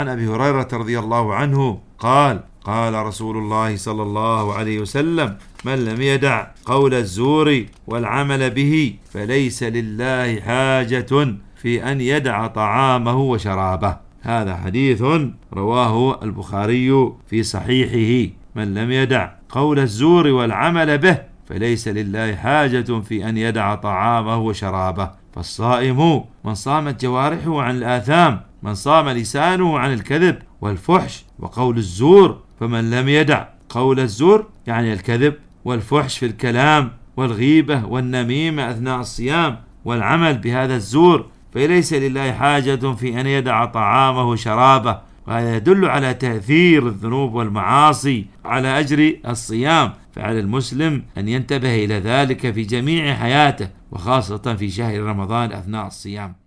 عن أبي هريرة رضي الله عنه قال: قال رسول الله صلى الله عليه وسلم: من لم يدع قول الزور والعمل به فليس لله حاجة في أن يدع طعامه وشرابه. هذا حديث رواه البخاري في صحيحه: من لم يدع قول الزور والعمل به فليس لله حاجة في أن يدع طعامه وشرابه. فالصائم من صامت جوارحه عن الآثام، من صام لسانه عن الكذب والفحش وقول الزور. فمن لم يدع قول الزور يعني الكذب والفحش في الكلام والغيبة والنميمة أثناء الصيام والعمل بهذا الزور فليس لله حاجة في أن يدع طعامه وشرابه. وهذا يدل على تأثير الذنوب والمعاصي على أجر الصيام، فعلى المسلم أن ينتبه إلى ذلك في جميع حياته، وخاصة في شهر رمضان أثناء الصيام.